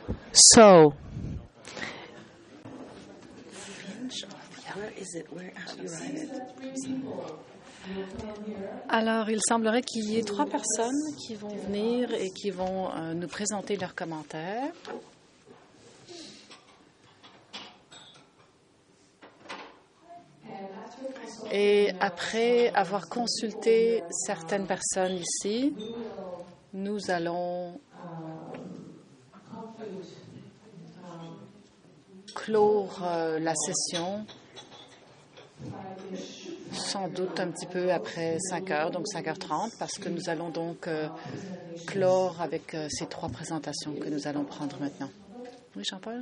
So, alors, il semblerait qu'il y ait 3 personnes qui vont venir et qui vont nous présenter leurs commentaires. Et après avoir consulté certaines personnes ici, nous allons clore la session, sans doute un petit peu après 5 heures, donc 5h30, parce que nous allons donc clore avec ces 3 présentations que nous allons prendre maintenant. Oui, Jean-Paul?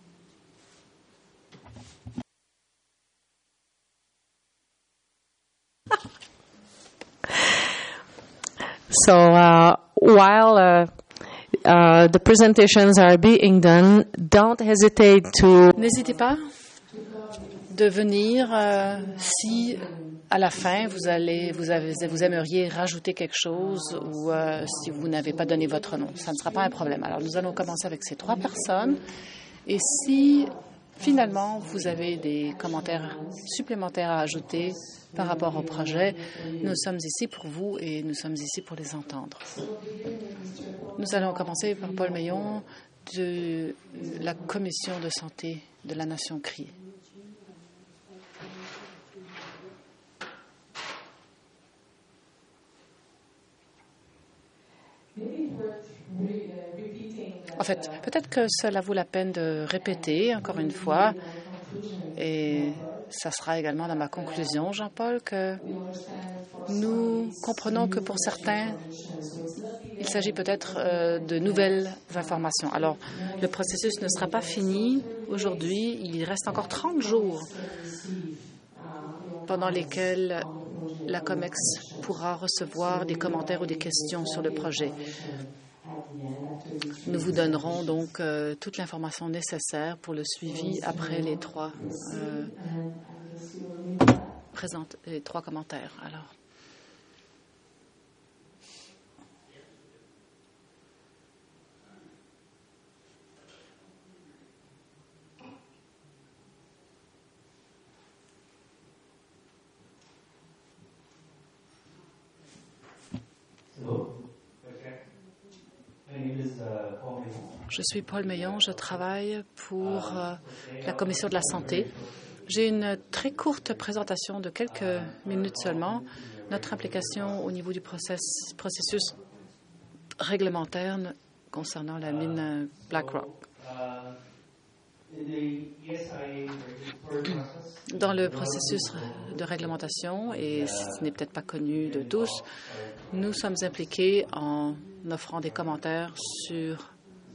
So while the presentations are being done, don't hesitate to... N'hésitez pas de venir si à la fin vous aimeriez rajouter quelque chose ou si vous n'avez pas donné votre nom. Ça ne sera pas un problème. Alors nous allons commencer avec ces 3 personnes et si finalement vous avez des commentaires supplémentaires à ajouter par rapport au projet, nous sommes ici pour vous et nous sommes ici pour les entendre. Nous allons commencer par Paul Meillon de la Commission de santé de la Nation Crie. En fait, peut-être que cela vaut la peine de répéter encore une fois, et ça sera également dans ma conclusion, Jean-Paul, que nous comprenons que pour certains, il s'agit peut-être de nouvelles informations. Alors, le processus ne sera pas fini aujourd'hui. Il reste encore 30 jours pendant lesquels la COMEX pourra recevoir des commentaires ou des questions sur le projet. Nous vous donnerons donc toute l'information nécessaire pour le suivi après les 3 commentaires. Alors. Je suis Paul Meillon, je travaille pour la Commission de la santé. J'ai une très courte présentation de quelques minutes seulement. Notre implication au niveau du processus réglementaire concernant la mine Blackrock. Dans le processus de réglementation, et ce n'est peut-être pas connu de tous, nous sommes impliqués en offrant des commentaires sur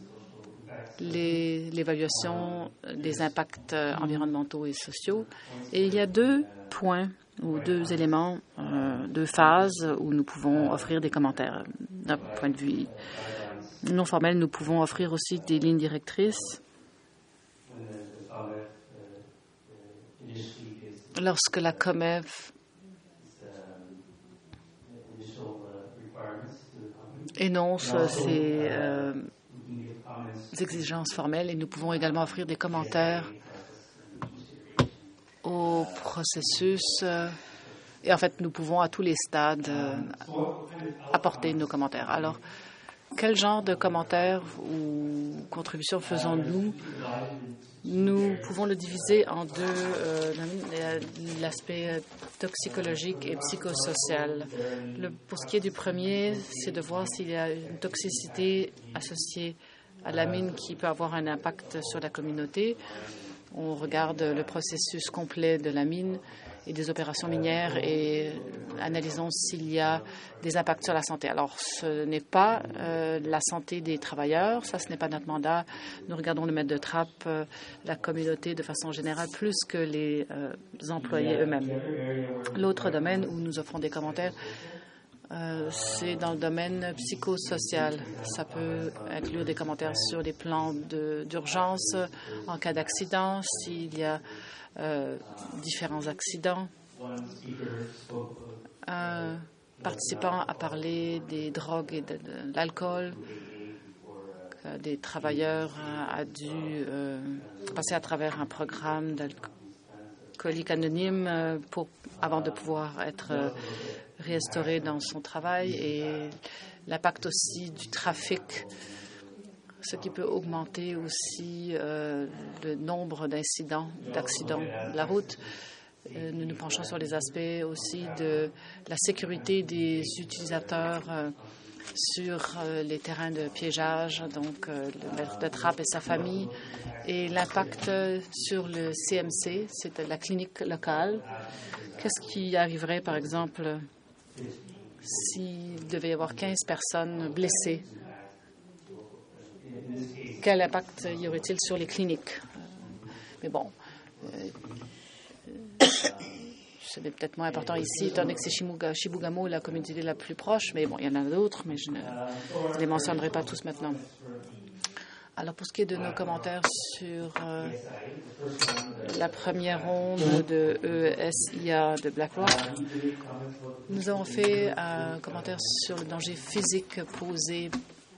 l'évaluation des impacts environnementaux et sociaux. Et il y a 2 points ou 2 éléments, 2 phases où nous pouvons offrir des commentaires. D'un point de vue non formel, nous pouvons offrir aussi des lignes directrices. Lorsque la COMEV énonce ses exigences formelles, et nous pouvons également offrir des commentaires au processus. Et en fait, nous pouvons à tous les stades apporter nos commentaires. Alors, quel genre de commentaires ou contributions faisons-nous? Nous pouvons le diviser en 2, l'aspect toxicologique et psychosocial. Pour ce qui est du premier, c'est de voir s'il y a une toxicité associée à la mine qui peut avoir un impact sur la communauté. On regarde le processus complet de la mine et des opérations minières et analysons s'il y a des impacts sur la santé. Alors, ce n'est pas la santé des travailleurs, ça, ce n'est pas notre mandat. Nous regardons le maître de trappe, la communauté de façon générale, plus que les employés eux-mêmes. L'autre domaine où nous offrons des commentaires, c'est dans le domaine psychosocial. Ça peut inclure des commentaires sur les plans d'urgence en cas d'accident, s'il y a différents accidents. Un participant a parlé des drogues et de l'alcool, des travailleurs a dû passer à travers un programme d'alcoolique anonyme avant de pouvoir être réinstauré dans son travail, et l'impact aussi du trafic, ce qui peut augmenter aussi le nombre d'accidents de la route. Nous nous penchons sur les aspects aussi de la sécurité des utilisateurs sur les terrains de piégeage, donc le maître de trappe et sa famille, et l'impact sur le CMC, c'est la clinique locale. Qu'est-ce qui arriverait, par exemple, s'il devait y avoir 15 personnes blessées? Quel impact y aurait-il sur les cliniques? Mais bon, ce n'est peut-être moins important ici, étant donné que c'est Chibougamau, la communauté la plus proche, mais bon, il y en a d'autres, mais je ne les mentionnerai pas tous maintenant. Alors, pour ce qui est de nos commentaires sur la première ronde de ESIA de BlackRock, nous avons fait un commentaire sur le danger physique posé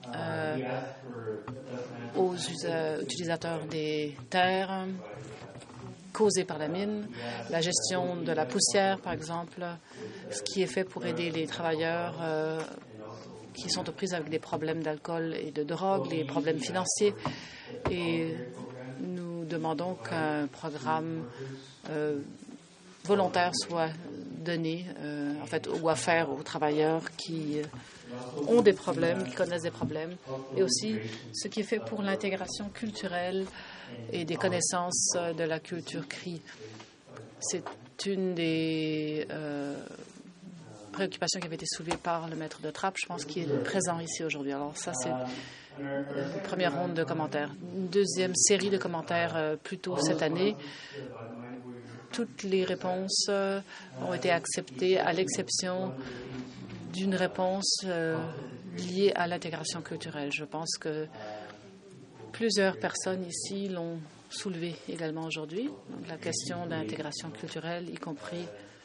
aux utilisateurs des terres causées par la mine, la gestion de la poussière, par exemple, ce qui est fait pour aider les travailleurs qui sont aux prises avec des problèmes d'alcool et de drogue, les problèmes financiers. Et nous demandons qu'un programme volontaire soit donné, en fait, ou offert aux travailleurs qui ont des problèmes, qui connaissent des problèmes, et aussi ce qui est fait pour l'intégration culturelle et des connaissances de la culture CRI. C'est une des préoccupations qui avait été soulevée par le maître de trappe, je pense, qui est présent ici aujourd'hui. Alors ça, c'est une première ronde de commentaires. Une deuxième série de commentaires plus tôt cette année. Toutes les réponses ont été acceptées, à l'exception d'une réponse liée à l'intégration culturelle. Je pense que plusieurs personnes ici l'ont soulevé également aujourd'hui. Donc, la question d'intégration culturelle, y compris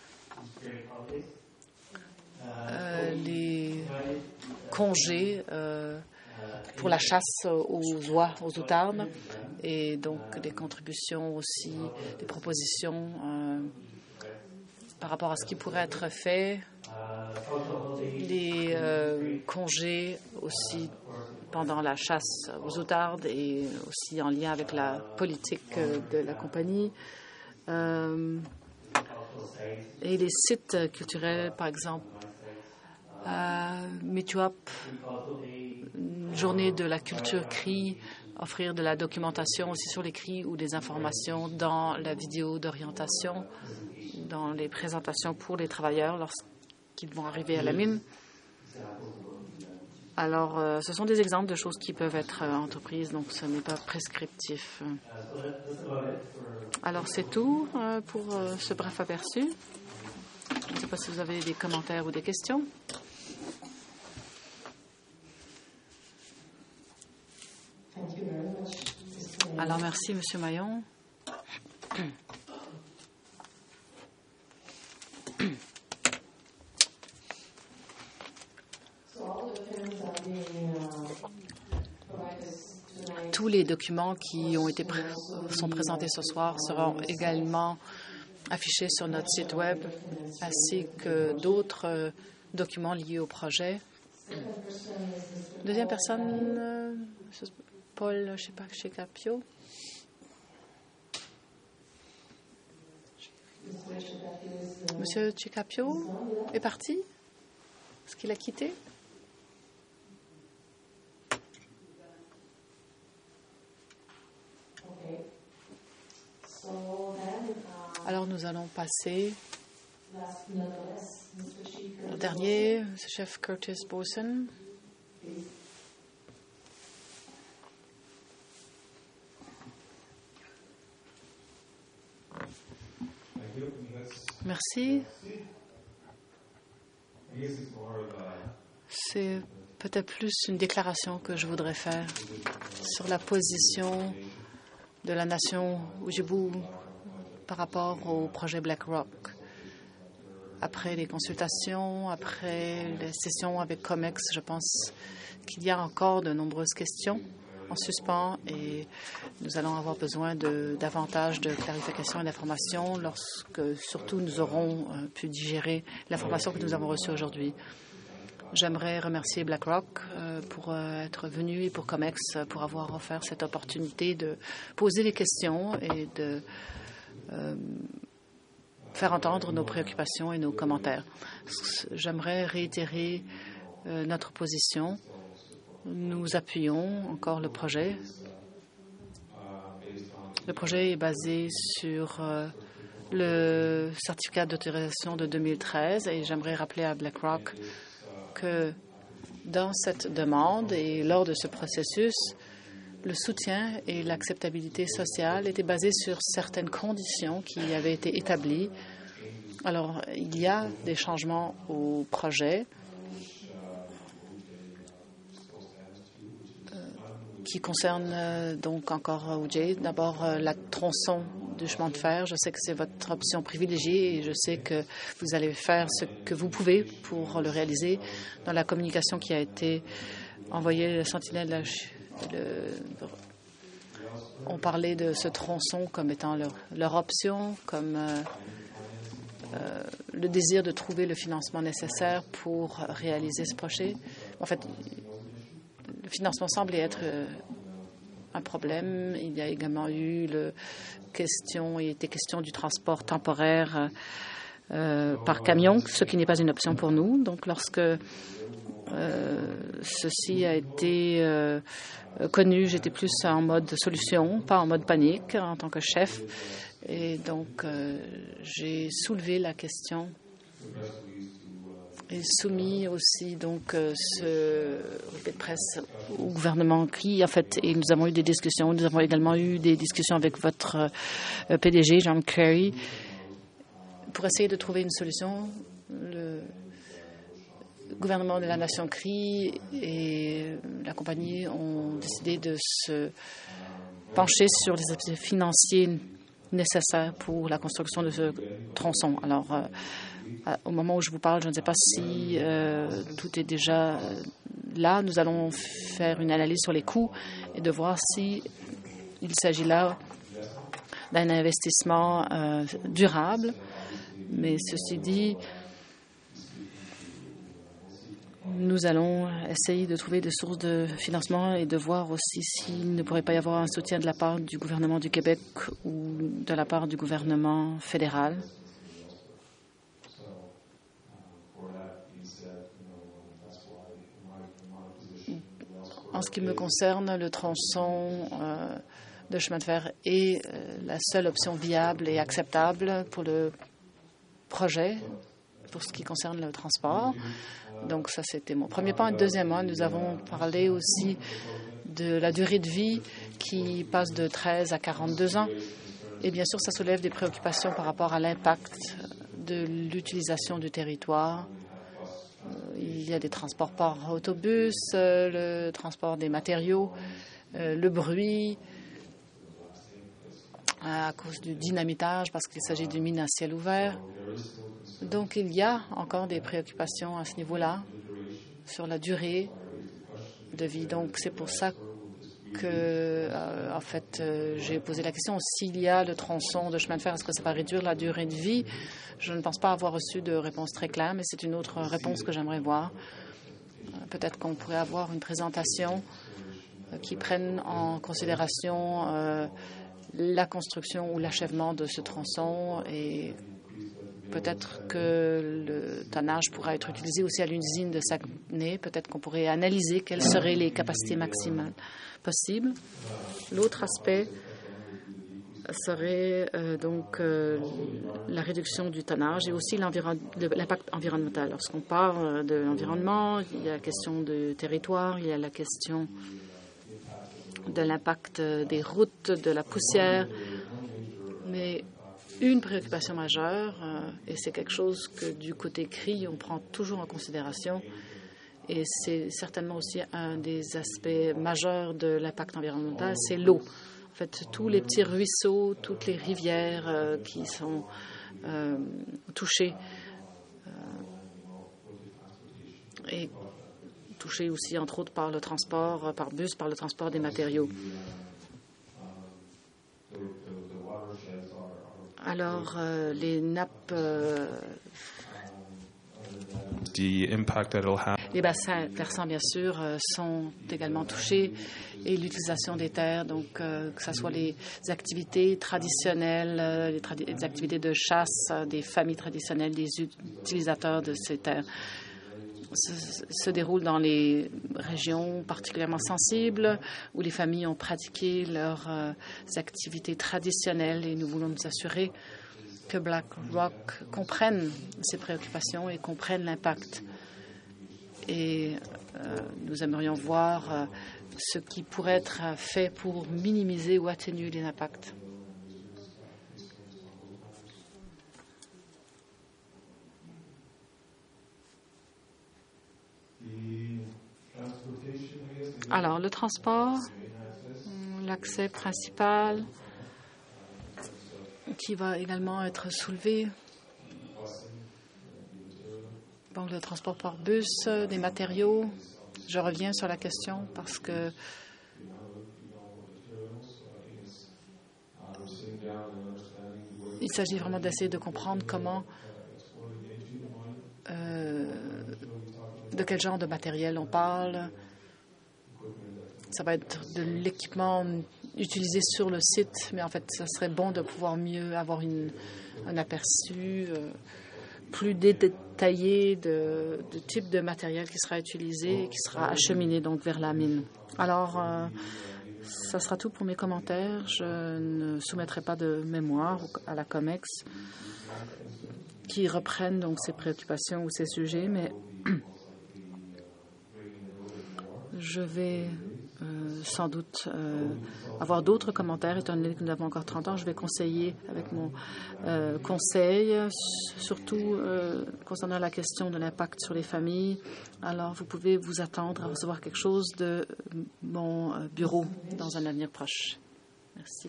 les congés pour la chasse aux oies, aux outardes, et donc des contributions aussi, des propositions par rapport à ce qui pourrait être fait, les congés aussi pendant la chasse aux outardes et aussi en lien avec la politique de la compagnie. Et les sites culturels, par exemple, à Mituap, une journée de la culture CRI, offrir de la documentation aussi sur les CRI ou des informations dans la vidéo d'orientation, dans les présentations pour les travailleurs lorsqu'ils vont arriver à la mine. Alors, ce sont des exemples de choses qui peuvent être entreprises, donc ce n'est pas prescriptif. Alors, c'est tout pour ce bref aperçu. Je ne sais pas si vous avez des commentaires ou des questions. Alors, merci, M. Maillon. Tous les documents qui sont présentés ce soir seront également affichés sur notre site Web, ainsi que d'autres documents liés au projet. Deuxième personne, Paul Chicapio. Monsieur Chicapio est parti? Est-ce qu'il a quitté? Alors nous allons passer au dernier, le chef Curtis Boson. Merci. C'est peut-être plus une déclaration que je voudrais faire sur la position de la nation Ojibwe par rapport au projet BlackRock. Après les consultations, après les sessions avec COMEX, je pense qu'il y a encore de nombreuses questions en suspens et nous allons avoir besoin de davantage de clarification et d'informations lorsque, surtout, nous aurons pu digérer l'information que nous avons reçue aujourd'hui. J'aimerais remercier BlackRock pour être venu et pour COMEX pour avoir offert cette opportunité de poser des questions et de faire entendre nos préoccupations et nos commentaires. J'aimerais réitérer notre position. Nous appuyons encore le projet. Le projet est basé sur le certificat d'autorisation de 2013 et j'aimerais rappeler à BlackRock que dans cette demande et lors de ce processus, le soutien et l'acceptabilité sociale étaient basés sur certaines conditions qui avaient été établies. Alors, il y a des changements au projet qui concernent donc encore OJ. D'abord, la tronçon du chemin de fer. Je sais que c'est votre option privilégiée et je sais que vous allez faire ce que vous pouvez pour le réaliser. Dans la communication qui a été envoyée, le Sentinelle, on parlait de ce tronçon comme étant leur option, comme le désir de trouver le financement nécessaire pour réaliser ce projet. En fait, le financement semble être un problème. Il y a également eu il était question du transport temporaire par camion, ce qui n'est pas une option pour nous. Donc, lorsque ceci a été connu, j'étais plus en mode solution, pas en mode panique en tant que chef. Et donc, j'ai soulevé la question et soumis aussi donc ce relevé de presse au gouvernement CRI, en fait, et nous avons eu des discussions. Nous avons également eu des discussions avec votre PDG, John Kerry, pour essayer de trouver une solution. Le gouvernement de la nation CRI et la compagnie ont décidé de se pencher sur les aspects financiers nécessaires pour la construction de ce tronçon. Alors, au moment où je vous parle, je ne sais pas si tout est déjà là. Nous allons faire une analyse sur les coûts et de voir si il s'agit là d'un investissement durable. Mais ceci dit, nous allons essayer de trouver des sources de financement et de voir aussi s'il ne pourrait pas y avoir un soutien de la part du gouvernement du Québec ou de la part du gouvernement fédéral. En ce qui me concerne, le tronçon de chemin de fer est la seule option viable et acceptable pour le projet, pour ce qui concerne le transport. Donc, ça, c'était mon premier point. Deuxièmement, nous avons parlé aussi de la durée de vie qui passe de 13 à 42 ans. Et bien sûr, ça soulève des préoccupations par rapport à l'impact de l'utilisation du territoire. Il y a des transports par autobus, le transport des matériaux, le bruit, à cause du dynamitage, parce qu'il s'agit d'une mine à ciel ouvert. Donc, il y a encore des préoccupations à ce niveau-là, sur la durée de vie. Donc, c'est pour ça que, en fait, j'ai posé la question, s'il y a le tronçon de chemin de fer, est-ce que ça va réduire la durée de vie? Je ne pense pas avoir reçu de réponse très claire, mais c'est une autre réponse que j'aimerais voir. Peut-être qu'on pourrait avoir une présentation qui prenne en considération la construction ou l'achèvement de ce tronçon et peut-être que le tonnage pourra être utilisé aussi à l'usine de Saguenay. Peut-être qu'on pourrait analyser quelles seraient les capacités maximales possibles. L'autre aspect serait donc la réduction du tonnage et aussi l'impact environnemental. Lorsqu'on parle de l'environnement, il y a la question du territoire, il y a la question de l'impact des routes, de la poussière. Mais une préoccupation majeure, et c'est quelque chose que du côté CRI, on prend toujours en considération, et c'est certainement aussi un des aspects majeurs de l'impact environnemental, c'est l'eau. En fait, tous les petits ruisseaux, toutes les rivières qui sont touchées. Et touchés aussi, entre autres, par le transport, par bus, par le transport des matériaux. Alors, les nappes, les bassins versants, bien sûr, sont également touchés, et l'utilisation des terres, donc que ce soit les activités traditionnelles, les activités de chasse des familles traditionnelles, des utilisateurs de ces terres, se déroulent dans les régions particulièrement sensibles où les familles ont pratiqué leurs activités traditionnelles, et nous voulons nous assurer que BlackRock comprenne ces préoccupations et comprenne l'impact. Et nous aimerions voir ce qui pourrait être fait pour minimiser ou atténuer les impacts. Alors, le transport, l'accès principal, qui va également être soulevé. Donc, le transport par bus, des matériaux. Je reviens sur la question parce que il s'agit vraiment d'essayer de comprendre comment, de quel genre de matériel on parle. Ça va être de l'équipement utilisé sur le site, mais en fait, ça serait bon de pouvoir mieux avoir un aperçu plus détaillé de type de matériel qui sera utilisé et qui sera acheminé donc vers la mine. Alors, ça sera tout pour mes commentaires. Je ne soumettrai pas de mémoire à la COMEX qui reprennent donc ces préoccupations ou ces sujets, mais je vais sans doute avoir d'autres commentaires. Étant donné que nous avons encore 30 ans, je vais conseiller avec mon conseil, surtout concernant la question de l'impact sur les familles. Alors, vous pouvez vous attendre à recevoir quelque chose de mon bureau dans un avenir proche. Merci.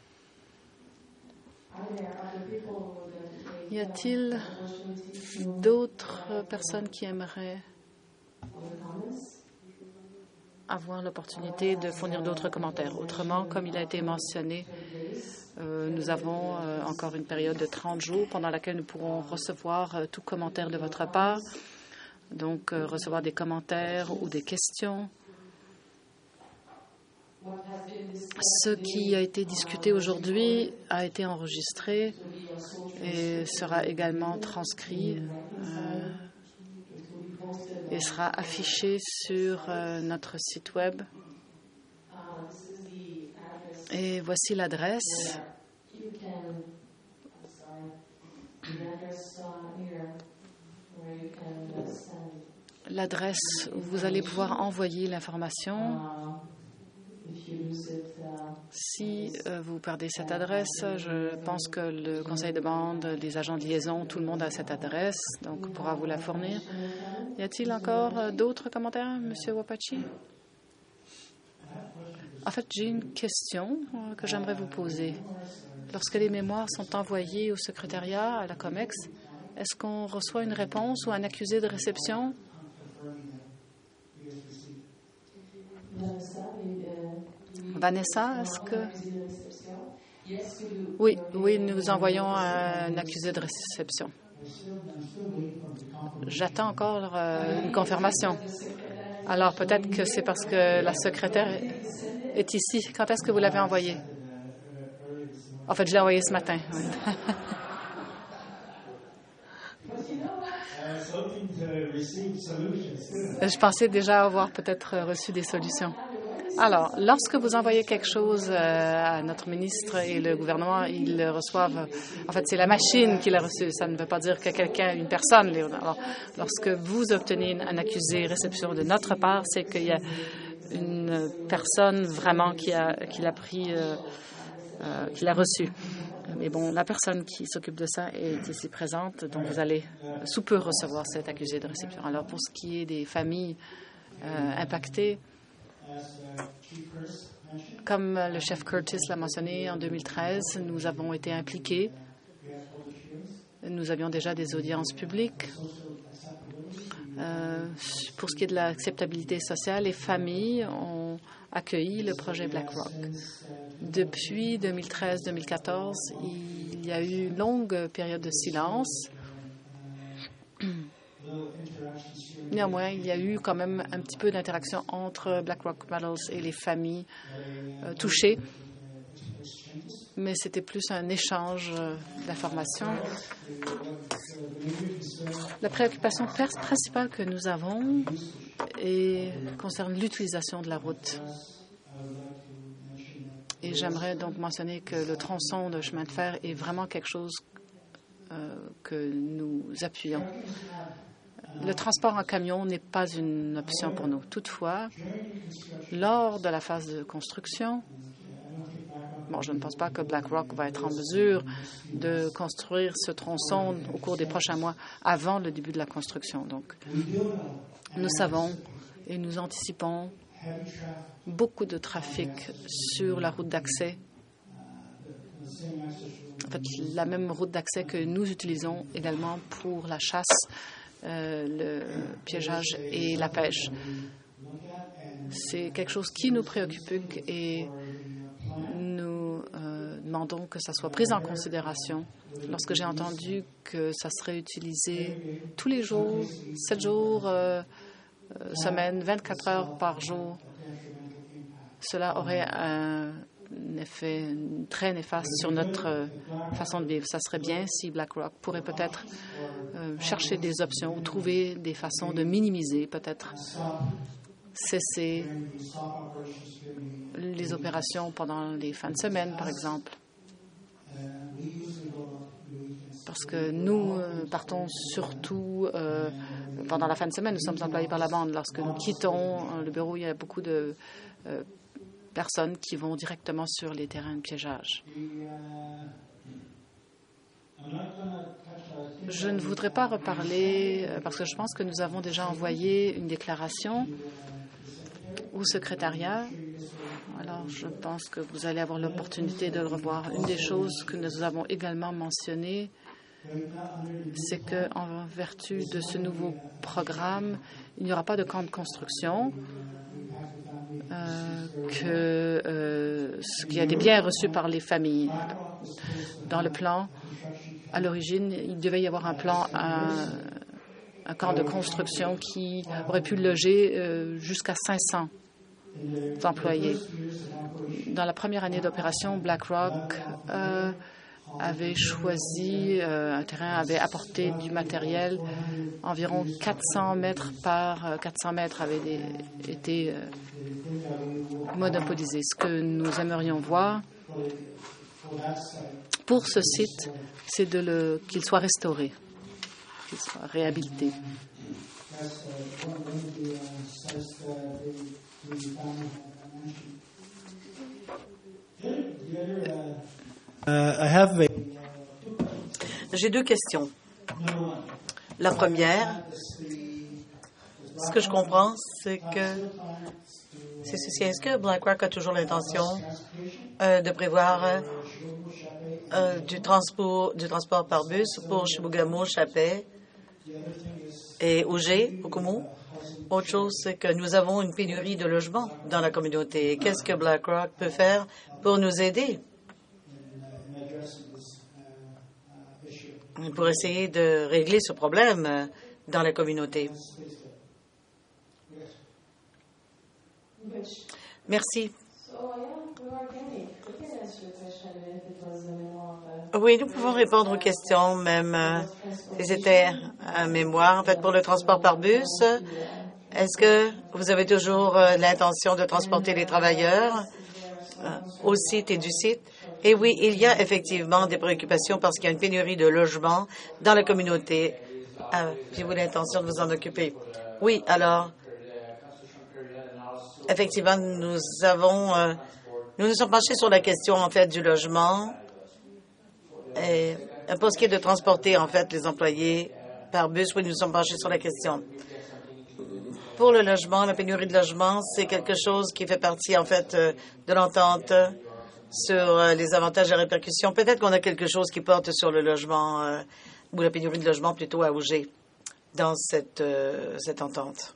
Y a-t-il d'autres personnes qui aimeraient avoir l'opportunité de fournir d'autres commentaires? Autrement, comme il a été mentionné, nous avons encore une période de 30 jours pendant laquelle nous pourrons recevoir tout commentaire de votre part, donc recevoir des commentaires ou des questions. Ce qui a été discuté aujourd'hui a été enregistré et sera également transcrit et sera affiché sur notre site Web. Et voici l'adresse. L'adresse où vous allez pouvoir envoyer l'information. Si vous perdez cette adresse, je pense que le conseil de bande, les agents de liaison, tout le monde a cette adresse, donc pourra vous la fournir. Y a-t-il encore d'autres commentaires, M. Wapachi? En fait, j'ai une question que j'aimerais vous poser. Lorsque les mémoires sont envoyées au secrétariat, à la COMEX, est-ce qu'on reçoit une réponse ou un accusé de réception? Vanessa, est-ce que... Oui, nous envoyons un accusé de réception. J'attends encore une confirmation. Alors, peut-être que c'est parce que la secrétaire est ici. Quand est-ce que vous l'avez envoyé? En fait, je l'ai envoyé ce matin. Oui. Je pensais déjà avoir peut-être reçu des solutions. Alors, lorsque vous envoyez quelque chose à notre ministre et le gouvernement, ils le reçoivent. En fait, c'est la machine qui l'a reçu. Ça ne veut pas dire que quelqu'un, une personne. Alors, lorsque vous obtenez un accusé réception de notre part, c'est qu'il y a une personne vraiment qui l'a pris, qui l'a reçu. Mais bon, la personne qui s'occupe de ça est ici présente, donc vous allez sous peu recevoir cet accusé de réception. Alors, pour ce qui est des familles impactées, comme le chef Curtis l'a mentionné, en 2013, nous avons été impliqués. Nous avions déjà des audiences publiques Pour ce qui est de l'acceptabilité sociale, les familles ont accueilli le projet BlackRock. Depuis 2013-2014, il y a eu une longue période de silence. Néanmoins, il y a eu quand même un petit peu d'interaction entre BlackRock Metals et les familles touchées, mais c'était plus un échange d'informations. La préoccupation principale que nous avons concerne l'utilisation de la route. Et j'aimerais donc mentionner que le tronçon de chemin de fer est vraiment quelque chose que nous appuyons. Le transport en camion n'est pas une option pour nous. Toutefois, lors de la phase de construction, je ne pense pas que BlackRock va être en mesure de construire ce tronçon au cours des prochains mois avant le début de la construction. Donc, nous savons et nous anticipons beaucoup de trafic sur la route d'accès. En fait, la même route d'accès que nous utilisons également pour la chasse, le piégeage et la pêche. C'est quelque chose qui nous préoccupe et nous demandons que ça soit pris en considération. Lorsque j'ai entendu que ça serait utilisé tous les jours, 7 jours, semaine, 24 heures par jour, cela aurait un effet très néfaste sur notre façon de vivre. Ça serait bien si BlackRock pourrait peut-être chercher des options ou trouver des façons de minimiser, peut-être cesser les opérations pendant les fins de semaine, par exemple. Parce que nous partons surtout pendant la fin de semaine. Nous sommes employés par la bande. Lorsque nous quittons le bureau, il y a beaucoup de personnes qui vont directement sur les terrains de piégeage. Je ne voudrais pas reparler parce que je pense que nous avons déjà envoyé une déclaration au secrétariat. Alors, je pense que vous allez avoir l'opportunité de le revoir. Une des choses que nous avons également mentionnées, c'est qu'en vertu de ce nouveau programme, il n'y aura pas de camp de construction, ce qui a été bien reçu par les familles. Dans le plan, à l'origine, il devait y avoir un plan, un camp de construction qui aurait pu loger jusqu'à 500 employés. Dans la première année d'opération, BlackRock avait choisi un terrain, avait apporté du matériel. Environ 400 mètres par 400 mètres avaient été monopolisés. Ce que nous aimerions voir pour ce site, c'est qu'il soit restauré, qu'il soit réhabilité. J'ai deux questions. La première, ce que je comprends, c'est ceci. Est-ce que BlackRock a toujours l'intention de prévoir du transport par bus pour Chibougamau, Chapais et Auger, Okumu? Autre chose, c'est que nous avons une pénurie de logements dans la communauté. Qu'est-ce que BlackRock peut faire pour nous aider? Pour essayer de régler ce problème dans la communauté. Merci. Oui, nous pouvons répondre aux questions, même si c'était un mémoire. En fait, pour le transport par bus, est-ce que vous avez toujours l'intention de transporter les travailleurs au site et du site? Et oui, il y a effectivement des préoccupations parce qu'il y a une pénurie de logements dans la communauté. Avez-vous l'intention de vous en occuper? Oui, alors, effectivement, nous nous sommes penchés sur la question, en fait, du logement. Et pour ce qui est de transporter, en fait, les employés par bus, oui, nous nous sommes penchés sur la question. Pour le logement, la pénurie de logement, c'est quelque chose qui fait partie, en fait, de l'entente sur les avantages et répercussions. Peut-être qu'on a quelque chose qui porte sur le logement ou la pénurie de logement plutôt à Auger. dans cette entente.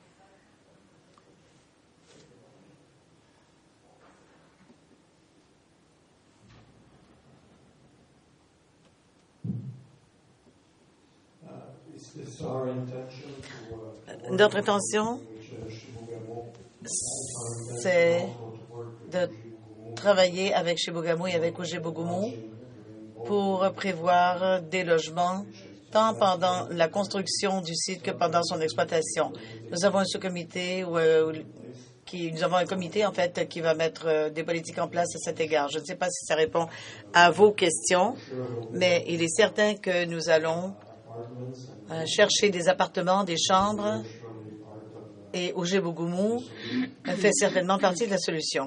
Notre intention, c'est de travailler avec Chibougamau et avec Oujé-Bougoumo pour prévoir des logements tant pendant la construction du site que pendant son exploitation. Nous avons un sous-comité nous avons un comité, en fait, qui va mettre des politiques en place à cet égard. Je ne sais pas si ça répond à vos questions, mais il est certain que nous allons chercher des appartements, des chambres, et Oujé-Bougoumo fait certainement partie de la solution.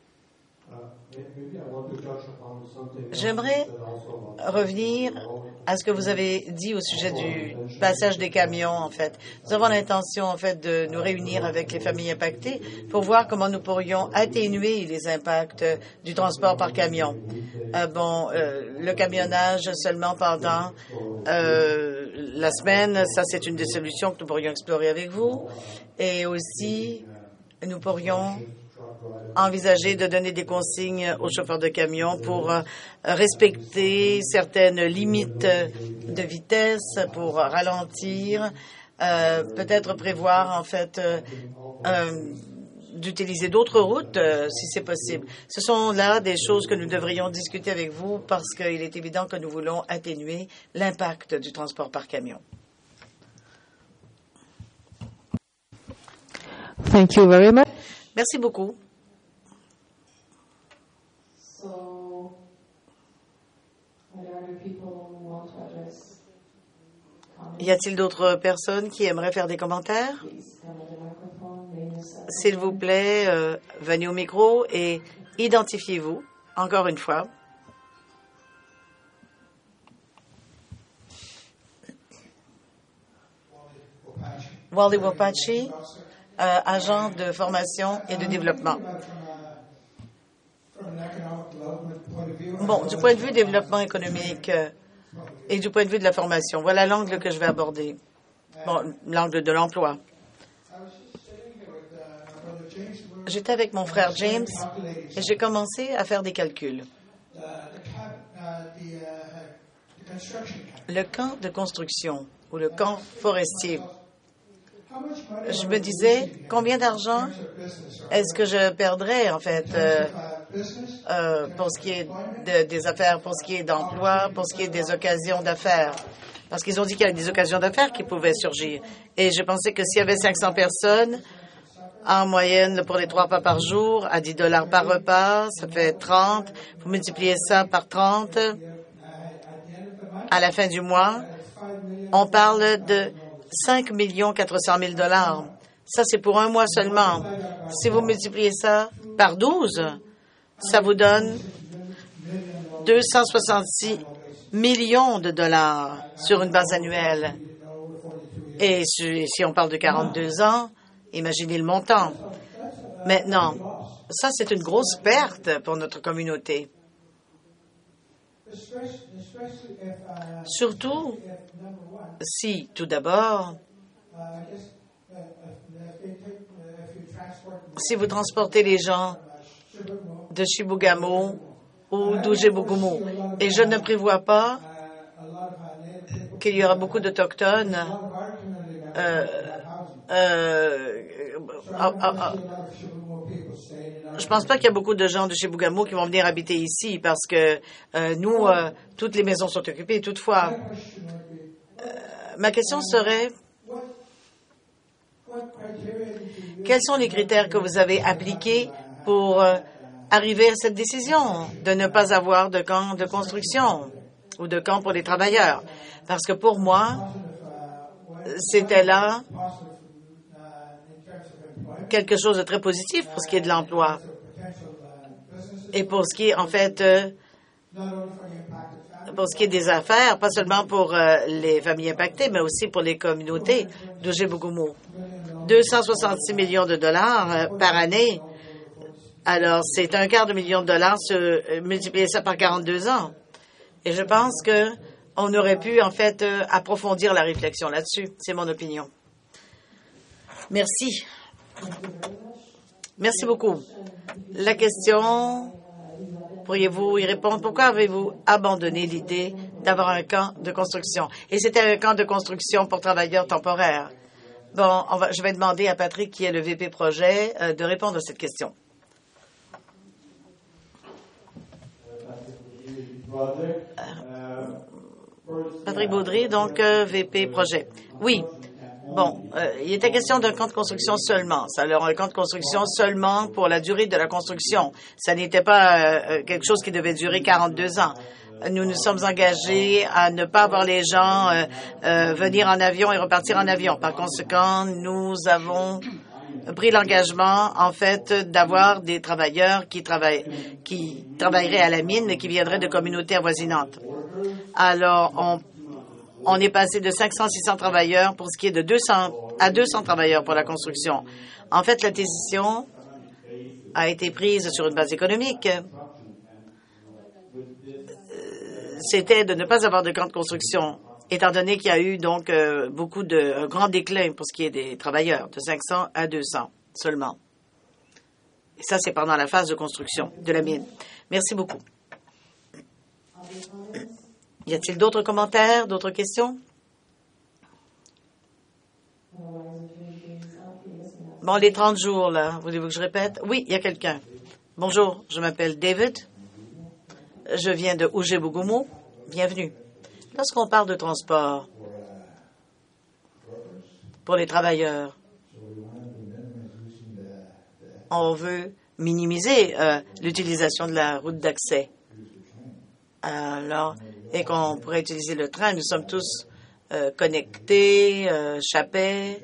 J'aimerais revenir à ce que vous avez dit au sujet du passage des camions, en fait. Nous avons l'intention, en fait, de nous réunir avec les familles impactées pour voir comment nous pourrions atténuer les impacts du transport par camion. Le camionnage seulement pendant la semaine, ça, c'est une des solutions que nous pourrions explorer avec vous. Et aussi, nous pourrions envisager de donner des consignes aux chauffeurs de camions pour respecter certaines limites de vitesse, pour ralentir, peut-être prévoir, en fait, d'utiliser d'autres routes si c'est possible. Ce sont là des choses que nous devrions discuter avec vous parce qu'il est évident que nous voulons atténuer l'impact du transport par camion. Thank you very much. Merci beaucoup. Y a-t-il d'autres personnes qui aimeraient faire des commentaires? S'il vous plaît, venez au micro et identifiez-vous, encore une fois. Wally Wapachi, agent de formation et de développement. Bon, du point de vue développement économique et du point de vue de la formation, voilà l'angle que je vais aborder. Bon, l'angle de l'emploi. J'étais avec mon frère James et j'ai commencé à faire des calculs. Le camp de construction ou le camp forestier. Je me disais, combien d'argent est-ce que je perdrais, en fait, pour ce qui est des affaires, pour ce qui est d'emploi, pour ce qui est des occasions d'affaires? Parce qu'ils ont dit qu'il y avait des occasions d'affaires qui pouvaient surgir. Et je pensais que s'il y avait 500 personnes, en moyenne, pour les 3 repas par jour, à $10 par repas, ça fait 30. Vous multipliez ça par 30. À la fin du mois, on parle de 5 400 000 $. Ça, c'est pour un mois seulement. Si vous multipliez ça par 12, ça vous donne 266 millions de dollars sur une base annuelle. Et si on parle de 42 ans, imaginez le montant. Maintenant, ça, c'est une grosse perte pour notre communauté. Surtout si, tout d'abord, si vous transportez les gens de Chibougamau ou d'Oujé-Bougoumo, et je ne prévois pas qu'il y aura beaucoup d'Autochtones je pense pas qu'il y a beaucoup de gens de Chibougamau qui vont venir habiter ici parce que nous, toutes les maisons sont occupées. Toutefois, ma question serait, quels sont les critères que vous avez appliqués pour arriver à cette décision de ne pas avoir de camp de construction ou de camp pour les travailleurs? Parce que pour moi, c'était là quelque chose de très positif pour ce qui est de l'emploi et pour ce qui est, en fait, pour ce qui est des affaires, pas seulement pour les familles impactées, mais aussi pour les communautés d'Oujé-Bougoumo. 266 millions de dollars par année. Alors, c'est $250 000 multiplier ça par 42 ans. Et je pense que on aurait pu, en fait, approfondir la réflexion là-dessus. C'est mon opinion. Merci. Merci beaucoup. La question, pourriez-vous y répondre? Pourquoi avez-vous abandonné l'idée d'avoir un camp de construction? Et c'était un camp de construction pour travailleurs temporaires. Bon, je vais demander à Patrick, qui est le VP projet, de répondre à cette question. Patrick Baudry, donc VP projet. Oui. Bon, il était question d'un camp de construction seulement. Alors, un camp de construction seulement pour la durée de la construction. Ça n'était pas quelque chose qui devait durer 42 ans. Nous nous sommes engagés à ne pas avoir les gens venir en avion et repartir en avion. Par conséquent, nous avons pris l'engagement, en fait, d'avoir des travailleurs qui travailleraient à la mine, mais qui viendraient de communautés avoisinantes. Alors, on est passé de 500-600 travailleurs pour ce qui est de 200 travailleurs pour la construction. En fait, la décision a été prise sur une base économique. C'était de ne pas avoir de camp de construction, étant donné qu'il y a eu donc un grand déclin pour ce qui est des travailleurs, de 500 à 200 seulement. Et ça, c'est pendant la phase de construction de la mine. Merci beaucoup. Y a-t-il d'autres commentaires, d'autres questions? Bon, les 30 jours, là, voulez-vous que je répète? Oui, il y a quelqu'un. Bonjour, je m'appelle David. Je viens de Oujé-Bougoumou. Bienvenue. Lorsqu'on parle de transport pour les travailleurs, on veut minimiser l'utilisation de la route d'accès. Alors, et qu'on pourrait utiliser le train. Nous sommes tous connectés, Chapet,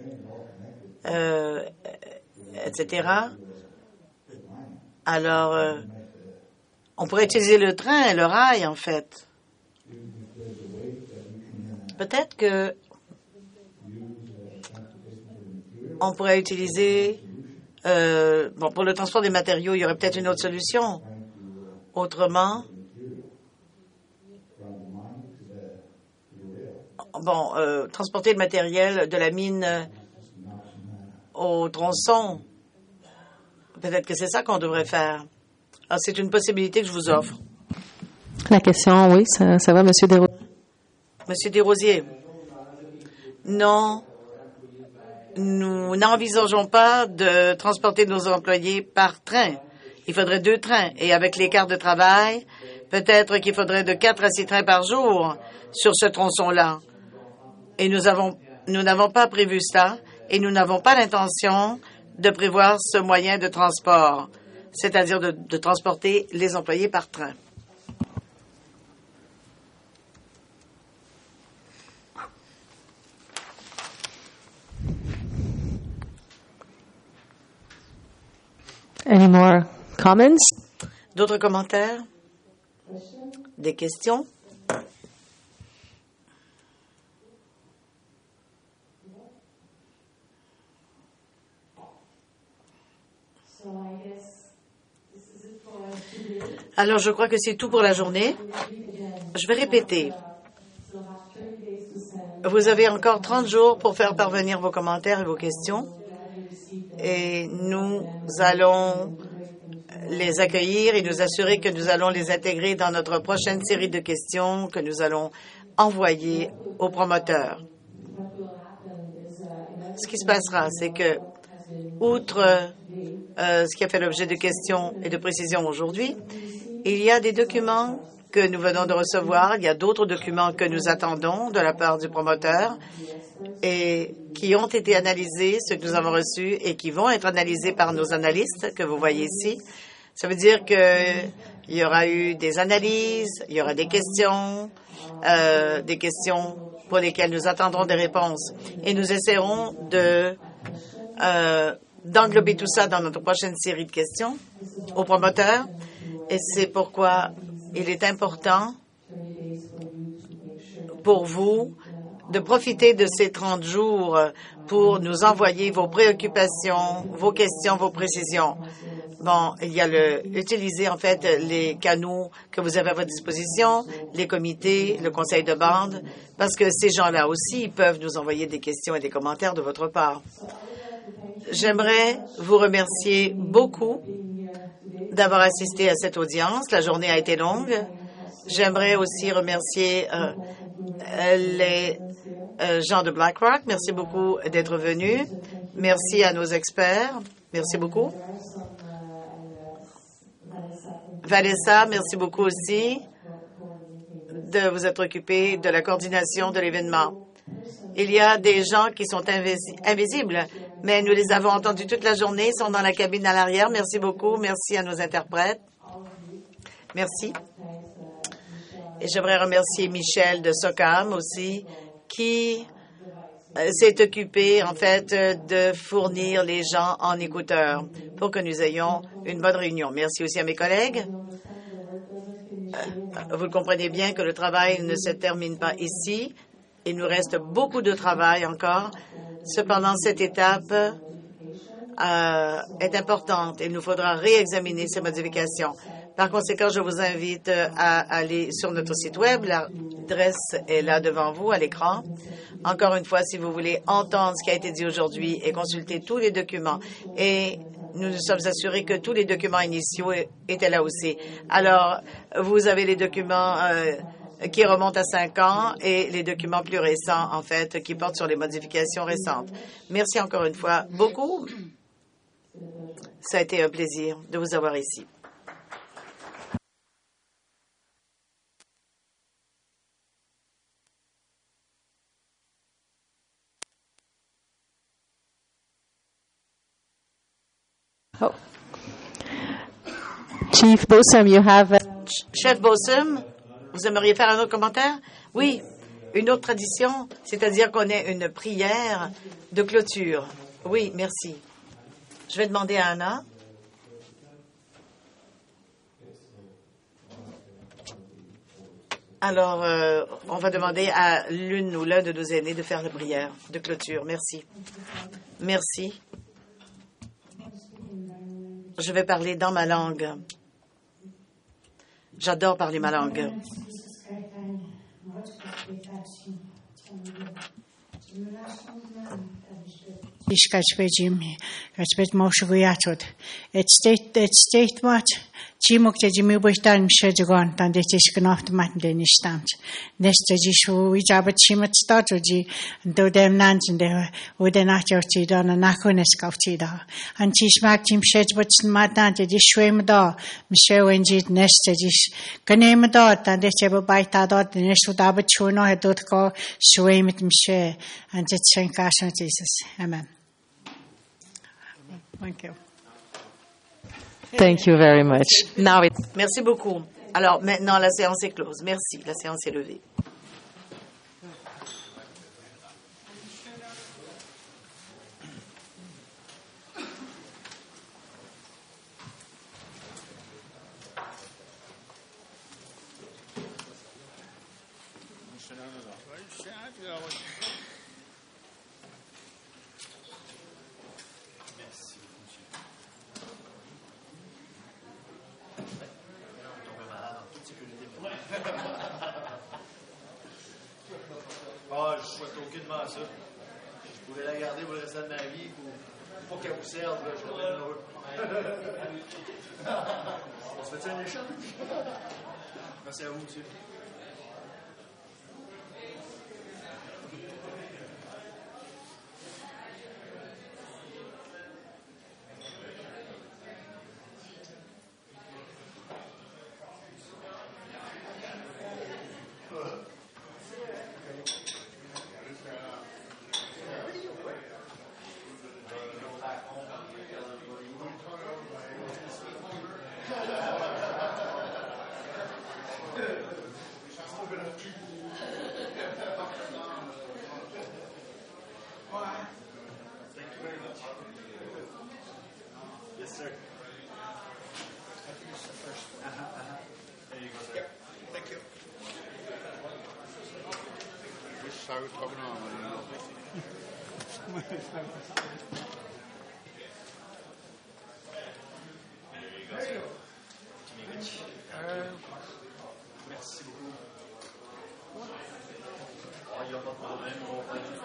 etc. Alors, on pourrait utiliser le train et le rail, en fait. Peut-être que on pourrait utiliser, pour le transport des matériaux, il y aurait peut-être une autre solution. Autrement, transporter le matériel de la mine au tronçon, peut-être que c'est ça qu'on devrait faire. Alors, c'est une possibilité que je vous offre. La question, oui, ça va, M. Desrosiers. Monsieur Desrosiers, non, nous n'envisageons pas de transporter nos employés par train. Il faudrait 2 trains. Et avec l'écart de travail, peut-être qu'il faudrait de 4 à 6 trains par jour sur ce tronçon-là. Et nous n'avons pas prévu ça, et nous n'avons pas l'intention de prévoir ce moyen de transport, c'est-à-dire de transporter les employés par train. Any more comments? D'autres commentaires? Des questions? Alors, je crois que c'est tout pour la journée. Je vais répéter. Vous avez encore 30 jours pour faire parvenir vos commentaires et vos questions. Et nous allons les accueillir et nous assurer que nous allons les intégrer dans notre prochaine série de questions que nous allons envoyer aux promoteurs. Ce qui se passera, c'est que, outre ce qui a fait l'objet de questions et de précisions aujourd'hui, il y a des documents que nous venons de recevoir. Il y a d'autres documents que nous attendons de la part du promoteur et qui ont été analysés, ceux que nous avons reçus, et qui vont être analysés par nos analystes que vous voyez ici. Ça veut dire qu'il y aura eu des analyses, il y aura des questions pour lesquelles nous attendrons des réponses. Et nous essaierons d'englober tout ça dans notre prochaine série de questions aux promoteurs. Et c'est pourquoi il est important pour vous de profiter de ces 30 jours pour nous envoyer vos préoccupations, vos questions, vos précisions. Bon, il y a utiliser en fait les canaux que vous avez à votre disposition, les comités, le conseil de bande, parce que ces gens-là aussi peuvent nous envoyer des questions et des commentaires de votre part. J'aimerais vous remercier beaucoup d'avoir assisté à cette audience. La journée a été longue. J'aimerais aussi remercier les gens de BlackRock. Merci beaucoup d'être venus. Merci à nos experts. Merci beaucoup. Vanessa, merci beaucoup aussi de vous être occupée de la coordination de l'événement. Il y a des gens qui sont invisibles, mais nous les avons entendus toute la journée. Ils sont dans la cabine à l'arrière. Merci beaucoup. Merci à nos interprètes. Merci. Et j'aimerais remercier Michel de SOCAM aussi, qui s'est occupé, en fait, de fournir les gens en écouteurs pour que nous ayons une bonne réunion. Merci aussi à mes collègues. Vous le comprenez bien que le travail ne se termine pas ici. Il nous reste beaucoup de travail encore. Cependant, cette étape est importante. Il nous faudra réexaminer ces modifications. Par conséquent, je vous invite à aller sur notre site Web. L'adresse est là devant vous, à l'écran. Encore une fois, si vous voulez entendre ce qui a été dit aujourd'hui et consulter tous les documents, et nous nous sommes assurés que tous les documents initiaux étaient là aussi. Alors, vous avez les documents qui remontent à 5 ans et les documents plus récents, en fait, qui portent sur les modifications récentes. Merci encore une fois beaucoup. Ça a été un plaisir de vous avoir ici. Oh. Chief Bossum, you have... Chef Bossum, vous aimeriez faire un autre commentaire? Oui, une autre tradition, c'est-à-dire qu'on ait une prière de clôture. Oui, merci. Je vais demander à Anna. Alors, on va demander à l'une ou l'un de nos aînés de faire la prière de clôture. Merci. Merci. Je vais parler dans ma langue. J'adore parler ma langue. Chimok te jimi buistan mshejugon tan de tishknoft mat de nistant. Nesta jishu wijabat chimat statoji do dem nanzen de udenachochi dona nakunes kautida. An chishmak chim shejbat matan de shwemda mshewenjit nesta jish kanemda tan de chebo baita dot nesu dabat chuno hedot ko shwemit mshe and jitsenkash Jesus. Amen. Thank you. Thank you very much. Now Merci beaucoup. Alors, maintenant, la séance est close. Merci. La séance est levée. Ah, je souhaite aucunement ça. Je voulais la garder pour le restant de ma vie, pour qu'elle vous serve, là, je serais heureux. On se fait un échange? Merci à vous, monsieur. I was talking on. n'y a pas de problème. On va faire